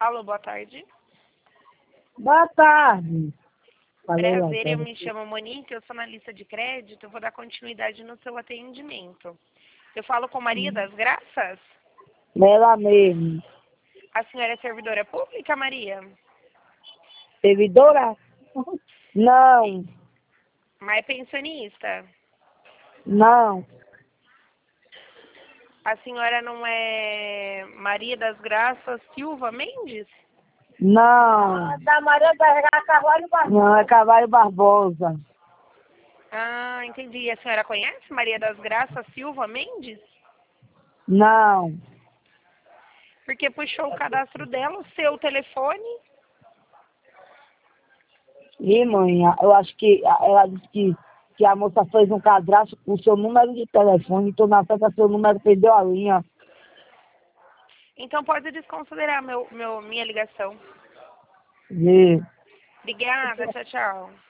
Alô, boa tarde. Boa tarde. Prazer, eu me chamo Monique, eu sou analista de crédito, eu vou dar continuidade no seu atendimento. Eu falo com Maria das Graças? Ela mesmo. A senhora é servidora pública, Maria? Servidora? Não, Mas é pensionista? não, A senhora não é Maria das Graças Silva Mendes? não. Da Maria das Graças Carvalho Barbosa. Não, é Carvalho Barbosa. Ah, entendi. A senhora conhece Maria das Graças Silva Mendes? Não. Porque puxou o cadastro dela, o seu telefone. E mãe, eu acho que ela disse que a moça fez um cadastro com o seu número de telefone, então na festa seu número perdeu a linha. Então pode desconsiderar minha ligação. E Obrigada, tchau, tchau.